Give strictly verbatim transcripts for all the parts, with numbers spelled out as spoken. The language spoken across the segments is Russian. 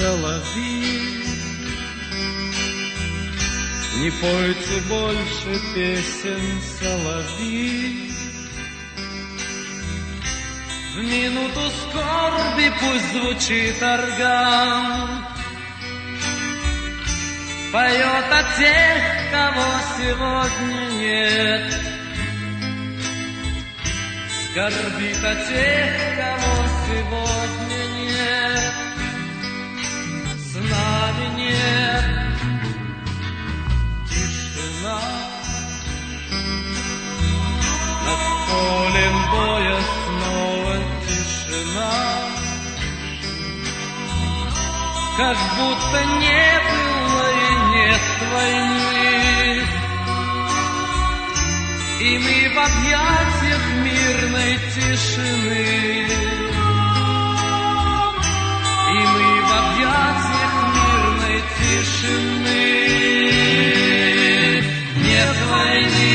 соловьи, не пойте больше песен, соловьи. В минуту скорби пусть звучит орган, поет о тех, кого сегодня нет, скорбит о тех, кого сегодня нет, с нами нет. Тишина над полем боя, снова тишина, как будто не было и нет войны, и мы в объятиях мирной тишины, и мы в объятиях мирной тишины. Нет войны.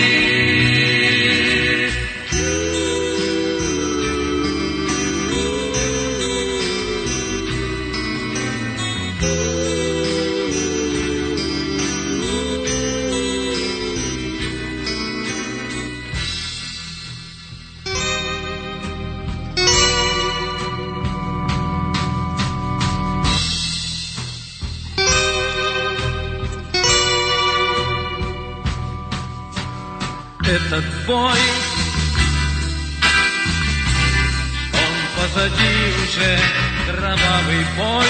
Этот бой, он позади уже, кровавый бой.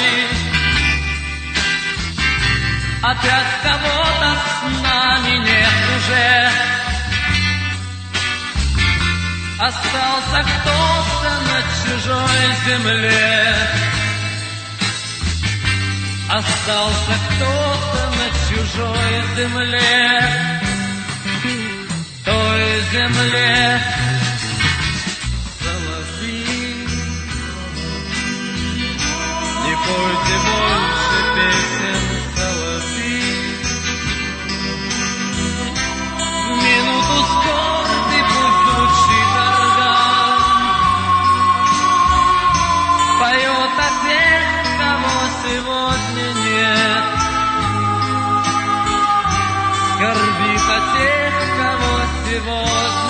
Опять кого-то с нами нет уже, остался кто-то на чужой земле, остался кто-то на чужой земле, той земле. Соловьи, не пойте больше песен, соловьи. В минуту скорби пусть звучит орган, поет о тех, кого сегодня нет, скорбит о тех, кого сегодня